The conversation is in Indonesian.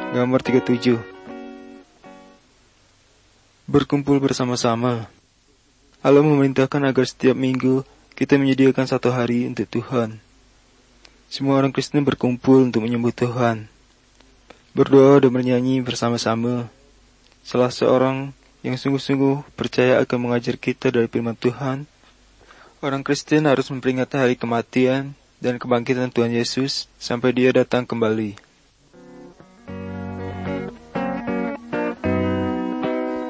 Gambar 37. Berkumpul bersama-sama. Allah memerintahkan agar setiap minggu kita menyediakan satu hari untuk Tuhan. Semua orang Kristen berkumpul untuk menyembah Tuhan, berdoa dan bernyanyi bersama-sama. Salah seorang yang sungguh-sungguh percaya akan mengajar kita dari firman Tuhan, orang Kristen harus memperingati hari kematian dan kebangkitan Tuhan Yesus sampai Dia datang kembali.